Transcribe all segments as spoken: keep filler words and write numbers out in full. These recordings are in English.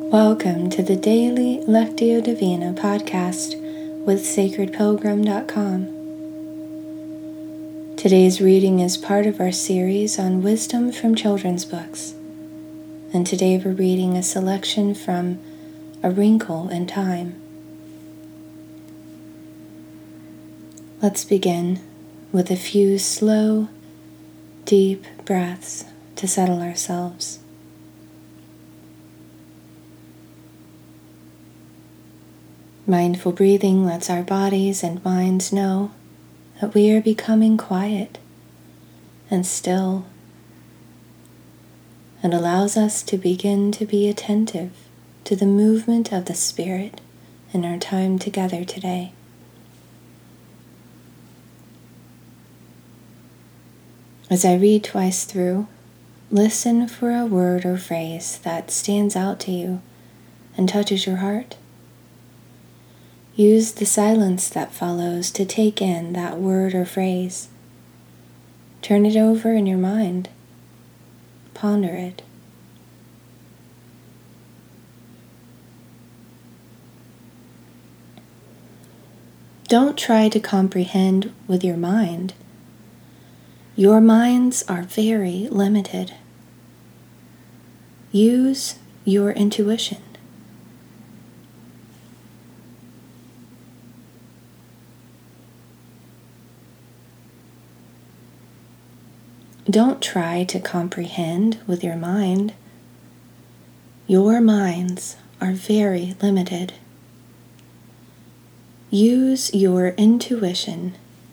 Welcome to the Daily Lectio Divina podcast with sacred pilgrim dot com. Today's reading is part of our series on wisdom from children's books, and today we're reading a selection from A Wrinkle in Time. Let's begin with a few slow, deep breaths to settle ourselves. Mindful breathing lets our bodies and minds know that we are becoming quiet and still, and allows us to begin to be attentive to the movement of the Spirit in our time together today. As I read twice through, listen for a word or phrase that stands out to you and touches your heart. Use the silence that follows to take in that word or phrase. Turn it over in your mind. Ponder it. Don't try to comprehend with your mind. Your minds are very limited. Use your intuition. Don't try to comprehend with your mind. Your minds are very limited. Use your intuition.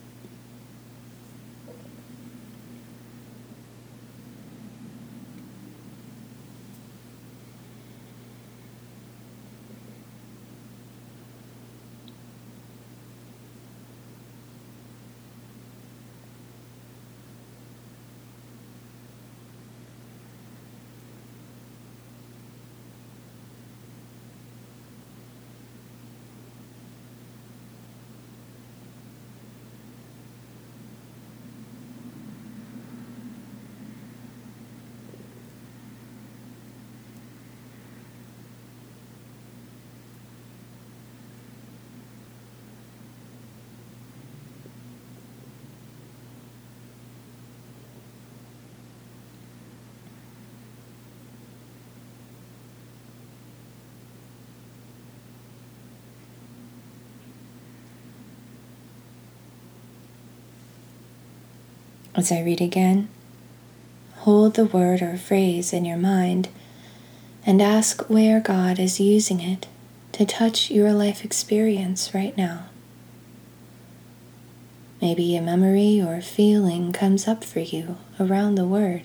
As I read again, hold the word or phrase in your mind and ask where God is using it to touch your life experience right now. Maybe a memory or feeling comes up for you around the word.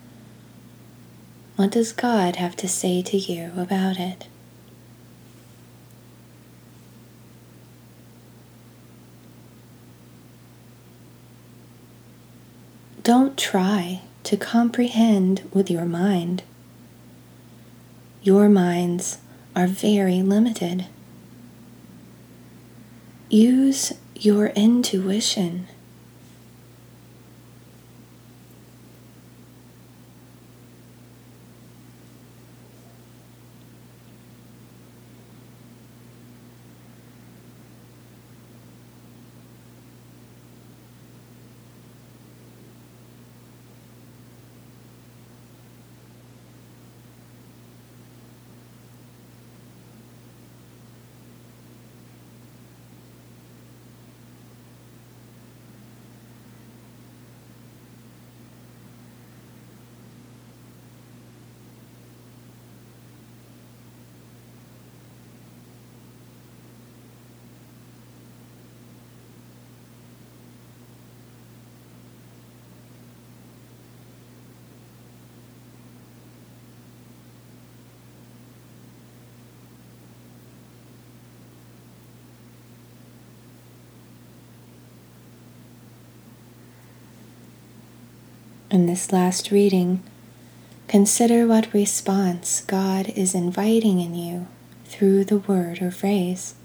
What does God have to say to you about it? Don't try to comprehend with your mind. Your minds are very limited. Use your intuition. In this last reading, consider what response God is inviting in you through the word or phrase.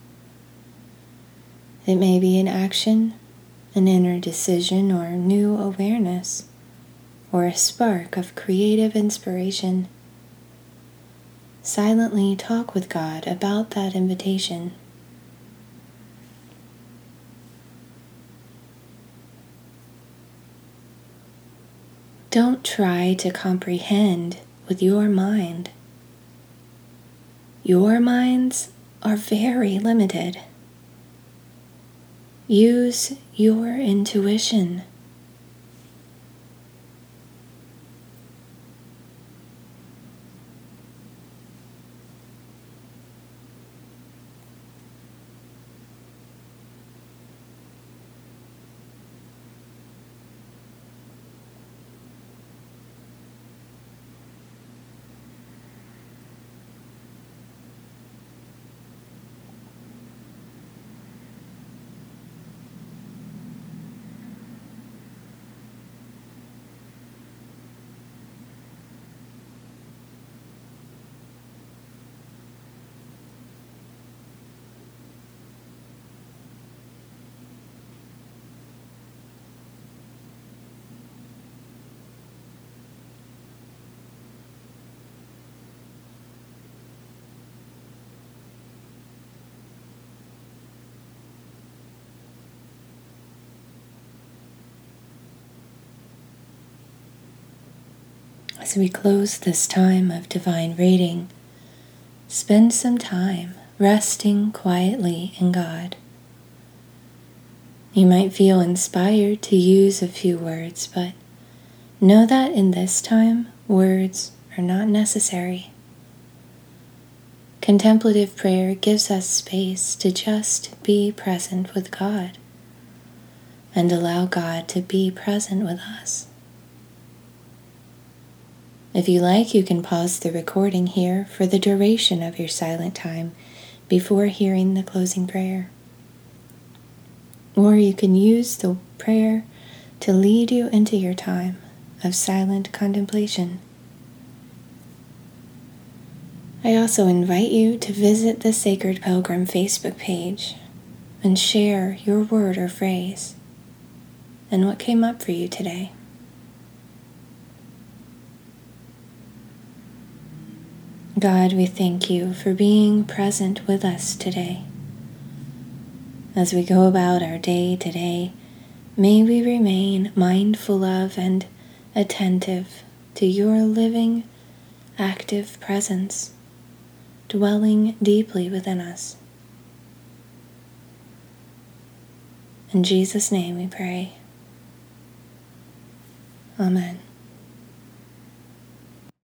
It may be an action, an inner decision or new awareness, or a spark of creative inspiration. silently talk with God about that invitation. Don't try to comprehend with your mind. Your minds are very limited. Use your intuition. As we close this time of divine reading, spend some time resting quietly in God. You might feel inspired to use a few words, but know that in this time, words are not necessary. Contemplative prayer gives us space to just be present with God and allow God to be present with us. If you like, you can pause the recording here for the duration of your silent time before hearing the closing prayer. Or you can use the prayer to lead you into your time of silent contemplation. I also invite you to visit the Sacred Pilgrim Facebook page and share your word or phrase and what came up for you today. God, we thank you for being present with us today. As we go about our day today, may we remain mindful of and attentive to your living, active presence, dwelling deeply within us. In Jesus' name we pray. Amen.